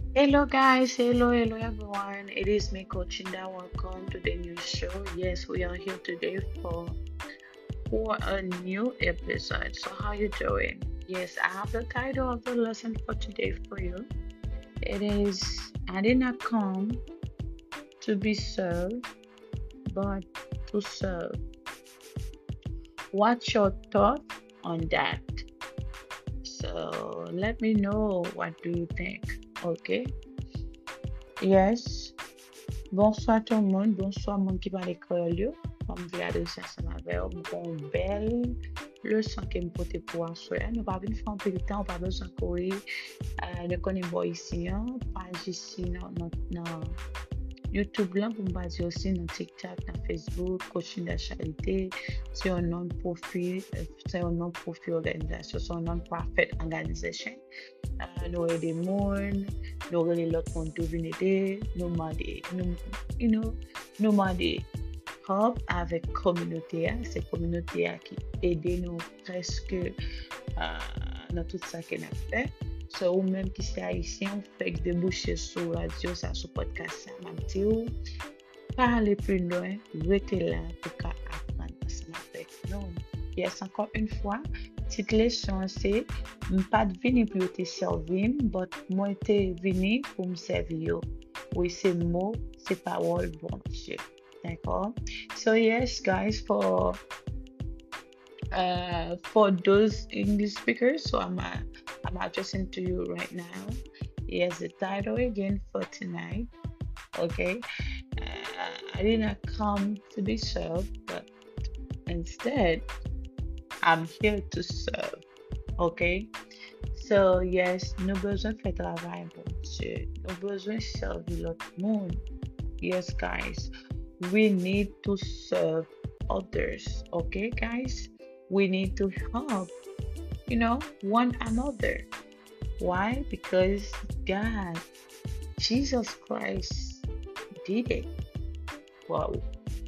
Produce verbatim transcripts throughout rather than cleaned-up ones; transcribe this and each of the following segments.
Hello guys, hello, hello everyone. It is me, Coach Inda. Welcome to the new show. Yes, we are here today for for a new episode. So how you doing? Yes, I have the title of the lesson for today for you. It is I did not come to be served, but to serve. What's your thought on that? So let me know what do you think. Okay. Yes. Bonsoir tout le monde, bonsoir moun ki pale kreol yo. Kom vle adrese ansama ve yo, mwen kon bel leçon ke m pote pou answe. Nou pa vin fè an pil tan, ou pa bezon kouri. Uh, ne konen bo isi an, page isi nan, nan, nan YouTube lan pou m bazi osi nan TikTok, nan Facebook, Coaching de Charité. Se yon non profil, se yon non profil organizasyon, se yon non profit organization. Uh, nou e de moun, nou rele lot moun tou vin ede, nou mande, nou, you know, nou mande help avèk kominote a, se kominote a ki ede nou preske uh, nan tout sa ke nan fè. So ou menm ki se haisyen, fèk debouche sou radio sa, sou podcast sa, mam ti ou, pa ale plus loin, rete la pou ka apran anseman fèk nou. Yes, ankon un fwa, tit leçon se, m pat vini pou yo te servim, but mwen te vini pou m servi yo. Oui, se mo, se parol bon Dieu. D'accord? So yes, guys, for uh for those English speakers, so I'm uh, I'm addressing to you right now. Here's the title again for tonight. Okay, uh, I did not come to be served, but instead I'm here to serve. Okay, so yes, nou bezwen fè travay bon Dieu. Nou bezwen servi lot moun. Yes, guys, we need to serve others. Okay, guys, we need to help, you know, one another. Why? Because God, Jesus Christ did it. Well,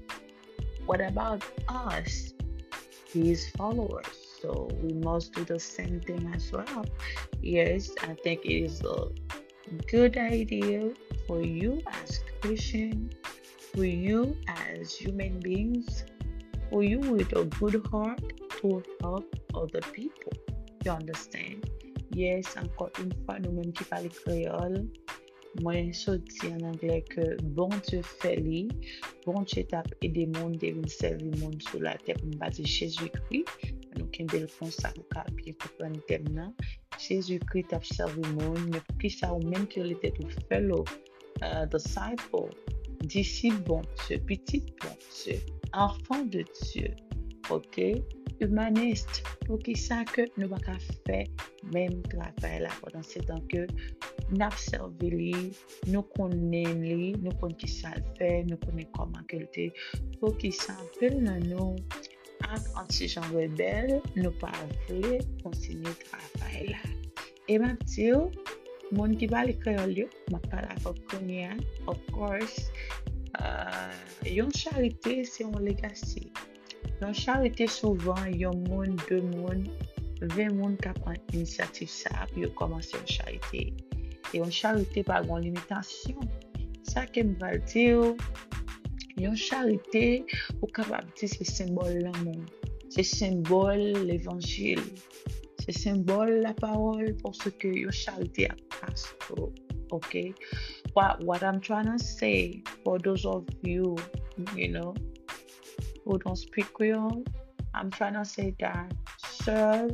what about us, His followers? So we must do the same thing as well. Yes, I think it is a good idea for you as Christian, for you as human beings, for you with a good heart to help other people. You understand? Yes, encore une fois, nous même qui parlons créole, moi je dis en anglais que bon Dieu fait li, bon Dieu t'a aidé monde de venir servir monde sur la terre pour base Jésus-Christ. Nous qui belle comme ça pour bien comprendre thème là. Jésus-Christ t'a servi monde, mais pour qui ça ou même qu'il était tout fellow uh, disciple, disciple bon Dieu, petit bon Dieu, enfant de Dieu. OK? Humaniste, pour qui ça que nous pas faire même travail là pendant ce temps que nous servi li, nous connaissons li, nous connaissons qui ça fait, nous connaissons comment qu'il était, pour qui ça appelle nous ak anti-gens rebelle, nous pas voulu continuer travail là. Et ma dit, mon qui parle créole yo, m'a parlé avec Konya, of course, euh, yon charité c'est un legacy. Yon charité souvent yon moun, deux moun, vingt moun qui prend initiative ça pour commencer une charité. Et une charité pas une limitation. Ça que me va dire, une charité ou capable de dire c'est symbole l'amour, c'est symbole l'évangile, c'est symbole la parole parce que une charité a passe. Okay, what what I'm trying to say for those of you, you know, who don't speak Creole, I'm trying to say that serve,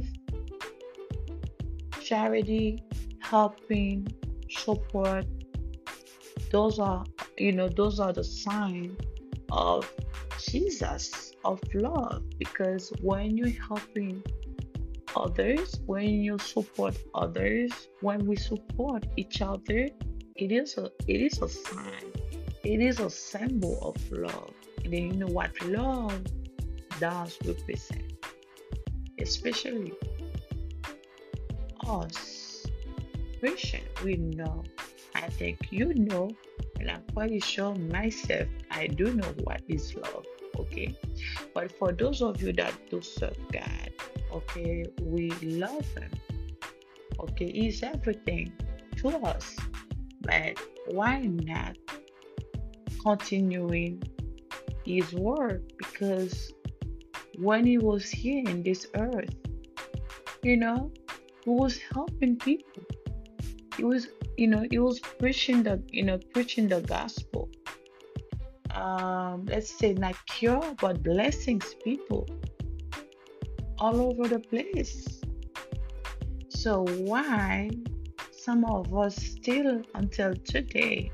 charity, helping, support, those are, you know, those are the signs of Jesus, of love. Because when you're helping others, when you support others, when we support each other, it is a it is a sign, it is a symbol of love. And then you know what love does represent, especially us Christian. We know, I think you know, and I'm pretty sure myself, I do know what is love. Okay, but for those of you that do serve God, okay, we love Him. Okay, He's everything to us. but why not continuing his work? Because when he was here in this earth, you know, he was helping people. He was, you know, he was preaching the, you know, preaching the gospel. Um, let's say not cure, but blessings people all over the place. So why some of us still until today,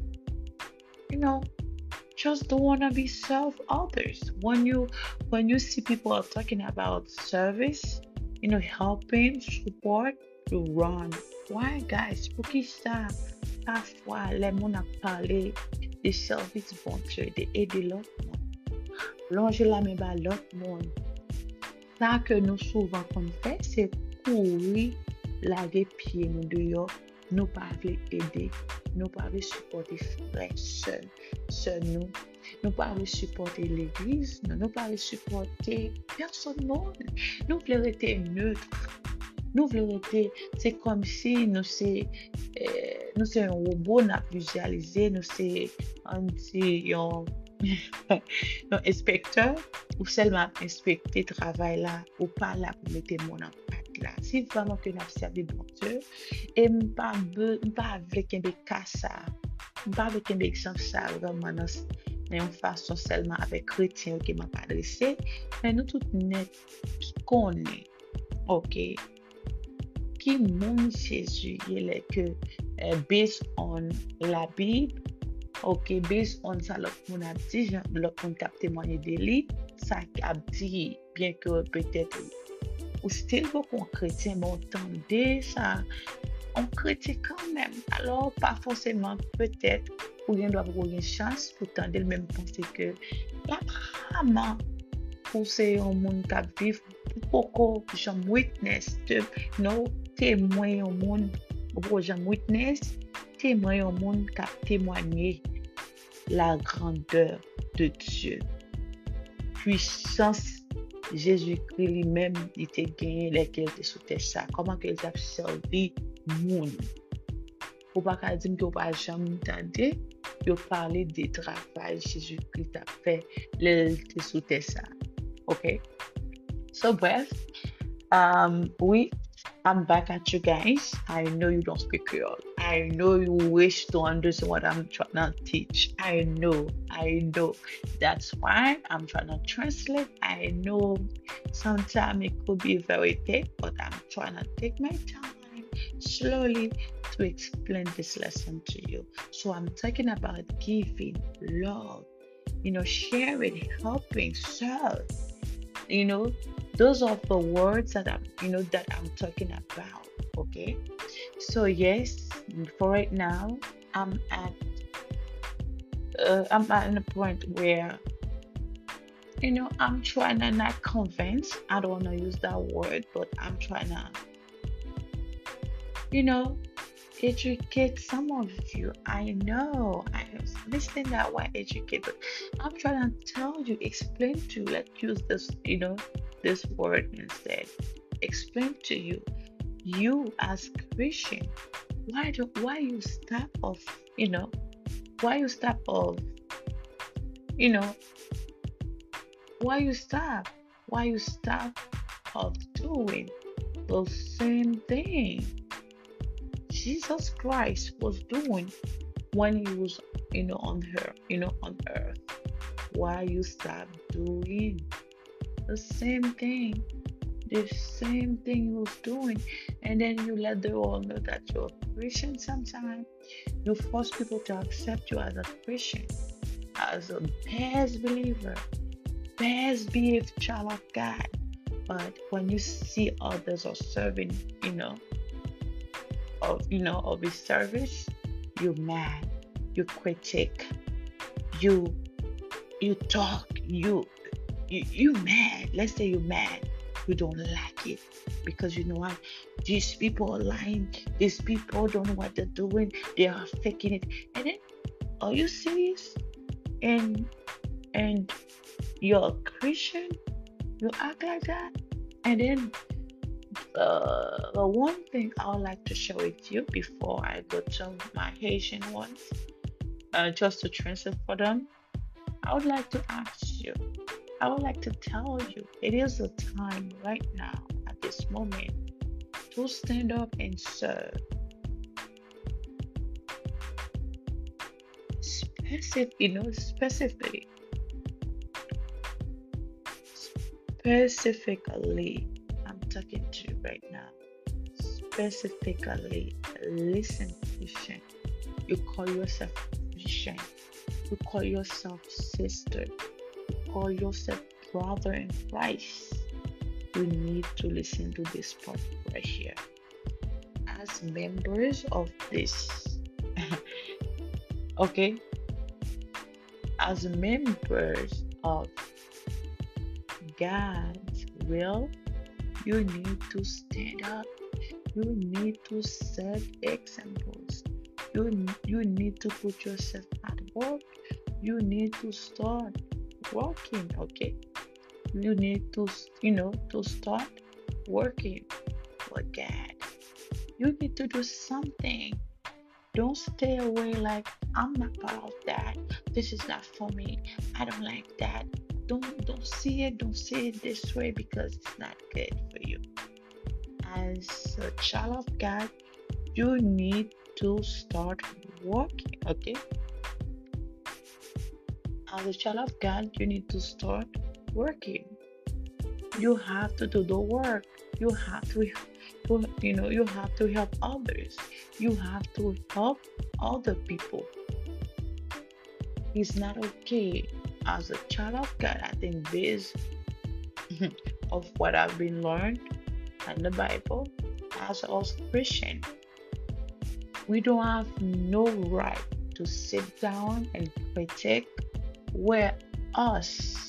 you know, just don't want to be serve others. When you when you see people are talking about service, you know, helping, support, you run. Why guys? Pour qui ça? Parfois, les gens ont parlé de service bon Dieu, de aider l'autre monde. Longer la main à l'autre monde. Ça que nous souvent qu'on fait, c'est courir, laguer pied nous dehors, nous pas aider, nous pas supporter frères, sœurs, sœurs nous, nous pas supporter l'église, nous nous pas supporter personne monde. Nous voulons être neutres. Nous voulons être, c'est comme si nous c'est euh, nous c'est un robot n'a visualisé, nous c'est un petit un, un inspecteur ou seulement inspecter travail là ou pas là pour mettre mon impact là. Si vraiment que nous servi bon Dieu et pas pas avec un cas ça, pas avec un exemple ça vraiment dans une façon seulement avec chrétien qui m'a adressé, mais nous tout net qui connaît. OK. Qui mon Jésus, il est que uh, based on la Bible, ok, based on ça, le monde a dit, le monde a témoigné de lui, ça a dit, bien que peut-être, ou still beaucoup chrétien, mais entendez ça, on chrétien quand même, alors pas forcément peut-être, ou bien doit avoir une chance, pourtant de même penser que, là, vraiment, pour ces monde qui vivent, beaucoup, j'en witness, de, no, témoin au monde, ou j'en witness, témoin au monde qui a témoigné la grandeur de Dieu. Puissance, Jésus-Christ lui-même, il était gagné lesquels étaient sous terre ça. Comment qu'il a servi le monde. Ou pas qu'à dire que vous pas jamais entendu, vous parlez du travail Jésus-Christ a fait, les sous terre ça. OK? So bref, um, oui, I'm back at you guys. I know you don't speak Creole. I know you wish to understand what I'm trying to teach. I know, I know. That's why I'm trying to translate. I know sometimes it could be very thick, but I'm trying to take my time slowly to explain this lesson to you. So I'm talking about giving, love, you know, sharing, helping, serve. You know, those are the words that I'm, you know, that I'm talking about. Okay. So yes, for right now, I'm at, uh, I'm at a point where, you know, I'm trying to not convince. I don't want to use that word, but I'm trying to, you know, educate some of you. I know I was listening that word educate, but I'm trying to tell you, explain to you, let's use this, you know, this word instead. Explain to you, you as Christian, why do why you stop of, you know, why you stop of, you know, why you stop, why you stop of doing the same thing Jesus Christ was doing when he was, you know, on her, you know, on earth. Why you stop doing the same thing, the same thing he was doing, and then you let the world know that you're a Christian sometimes. You force people to accept you as a Christian, as a best believer, best behaved child of God. But when you see others are serving, you know, of you know of his service, you mad, you critic, you you talk, you you you mad. Let's say you mad. You don't like it because you know what? These people are lying. These people don't know what they're doing. They are faking it. And then, are you serious? And and you're a Christian? You act like that? And then Uh, the one thing I would like to share with you before I go to my Haitian ones, uh, just to translate for them, I would like to ask you, I would like to tell you, it is the time right now, at this moment, to stand up and serve. Specific, you know, specifically, specifically, I'm talking to you right now. Specifically, listen, Christian. You call yourself Christian. You call yourself sister. You call yourself brother in Christ. You need to listen to this part right here. As members of this, okay, as members of God's will, you need to stand up. You need to set examples. You, you need to put yourself at work. You need to start working, okay? You need to, you know, to start working for God. You need to do something. Don't stay away like, I'm not part of that. This is not for me. I don't like that. Don't don't see it. Don't see it this way because it's not good for you. As a child of God, you need to start working, okay? As a child of God, you need to start working. You have to do the work. You have to, to you know, you have to help others. You have to help other people. It's not okay. As a child of God, I think this of what I've been learned in the Bible, as us Christian, we don't have no right to sit down and critique where us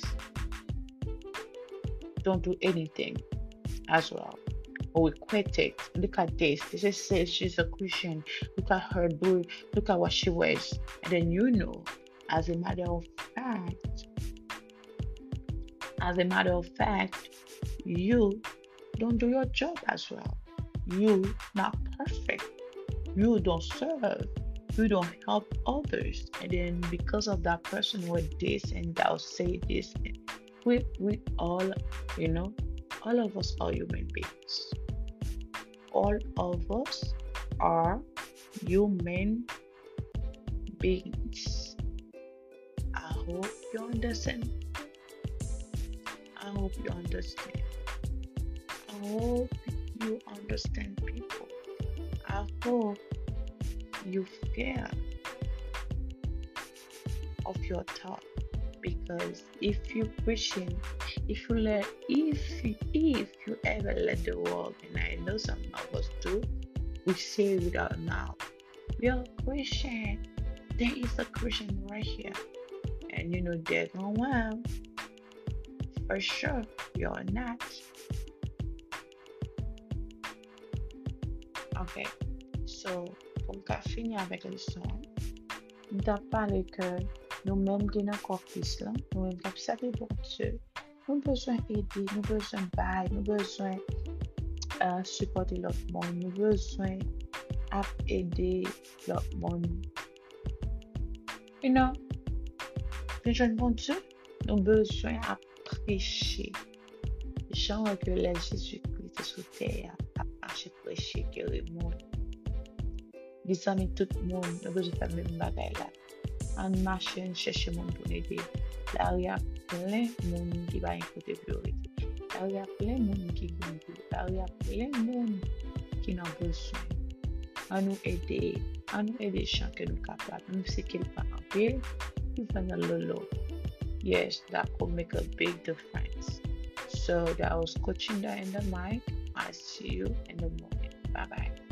don't do anything as well. Or we critique. Look at this. This is says she's a Christian. Look at her doing. Look at what she wears. And then you know, as a matter of fact, as a matter of fact, you don't do your job as well. You not perfect. You don't serve. You don't help others. And then because of that person with this and thou say this, we we all, you know, all of us are human beings. All of us are human beings. I hope you understand. I hope you understand. I hope you understand people. I hope you fear of your thought, because if you Christian, if you let, if if you ever let the world, and I know some of us do, we say with our mouth, we are Christian. There is a Christian right here, and you know they're going, well, for sure you're not. Ok, so pou ka fini avèk leson, nou ta pale ke nou menm gen nan korpis lan, nou menm kap sape bon Dieu, nou bezwen ede, nou bezwen bay, nou bezwen uh, supporte lot moun, nou bezwen ap ede lot moun. You know, jen bon Dieu, nou bezwen ap preche. Jan wè ke lè Jésus-Christ sou terre ap mache preche kere moun. Di zami tout moun, nou bezwen fè mèm bagay la. An mache, an chèche moun pou n'ede. La ou ya plen moun ki ba yon kote priorite. La ou ya plen moun ki gindou. La ou ya plen moun ki nan bezwen. An nou ede, an nou ede chan ke nou kapap. Nou se kel pa anpil, nou fè nan lolo. Yes, that could make a big difference. So that was Coaching That in the Mic. I see you in the morning. Bye bye.